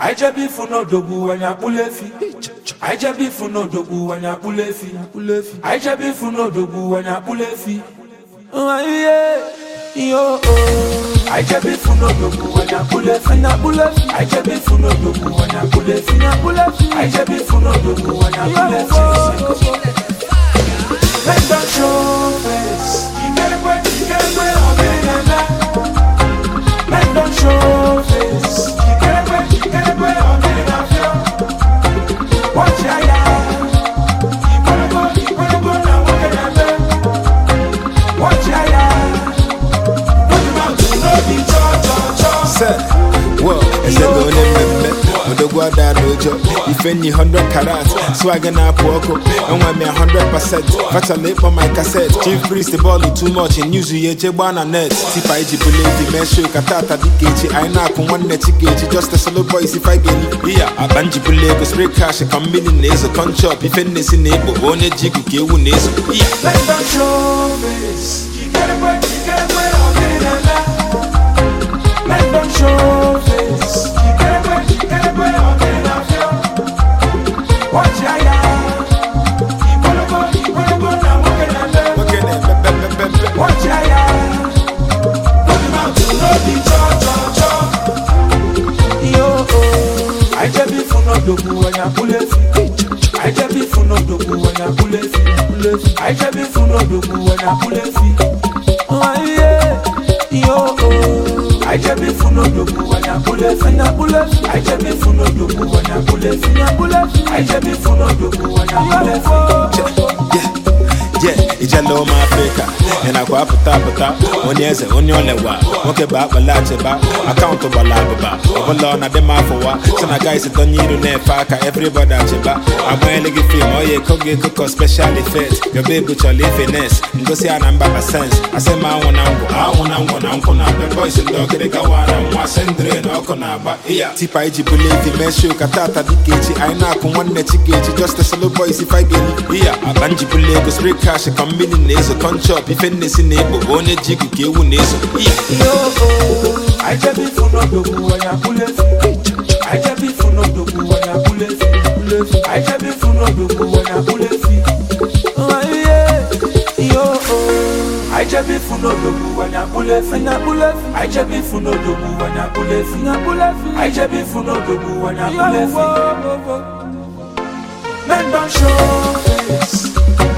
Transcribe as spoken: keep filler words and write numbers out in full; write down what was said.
I just be for no dogu when I pull a fee. I just be for no dogu when I pull a fee. I just be for no dogu when I pull a fee. Oh yeah, yo oh. I just be for no dogu when I pull a fee. I just be for no dogu when I pull a fee. I just be for no dogu when I pull a fee. Let that show face. You get away, you get away, I'm getting that. Let that show face. You get away, you get away, I'm getting that. Watch ya, ya. You gotta go, you gotta go now, what can I do? Watch ya, ya. Put him out to know the cha-cha-cha. Sir, well, it's a good name. Odogwa da dojo, if any hundred carats, swagger na poko, and when me a hundred percent, fat a lip on my cassette. Chief priest the ball too much in news ye jebana net. Tipa iji believe the mesho katata dikeji, I knock on one net gauge, just a solo boys if I get it. Yeah, a banji bulego spray cash, a combination nazo, con chop, if any neighbor, one jigu kiwu nazo. Yeah, let them show face. You get away, you get away, I'll get it and that. Let them show face. Watch ya, ya. You wanna go, you wanna go now, what can I do? Watch ya, ya. Put him out to know the cha-cha-cha. Yo, oh. I just be for no dogu when I pull a fee. I just be for no dogu when I pull a fee. I just be for no dogu when I pull a fee. Oh, yeah. Yo, oh. I just be for no dogu when I pull a fee. I just be for no dogu when I pull a fee. I just be for no dogu when I pull a fee. Yeah, yeah, it's a low Africa. And I go up a tap a tap. One years, on your lewa. Okay, back, a large about. Account of a lab. Overlord, at the mouth for what? So, I guys don't need to net pack. Everybody at your back. I'm wearing a film. Oh, yeah, cook it, cook special effects. Your baby, your finesse. And go see a number of sense. I say, my one uncle, I want uncle, uncle, the boys and dog, they go on and was and drain, Okonaba. Yeah, Tipa Iji believe the mesho katata dikeji. I knock on one net gauge, just a solo boys if I get it. Yeah, a banji bulego spray cash, a combination nazo, con chop, if any neighbor, one jigu kiwu nazo. Yeah, yo, oh. I just be for no dogu when I pull a fee. I just be for no dogu when I pull a fee. I just be for no dogu when I pull a fee. Oh, yeah, yo, oh. I just be for no dogu when I pull a fee. I just be for no dogu when I pull a fee. I just be for no dogu when I pull a fee. Men don't show face.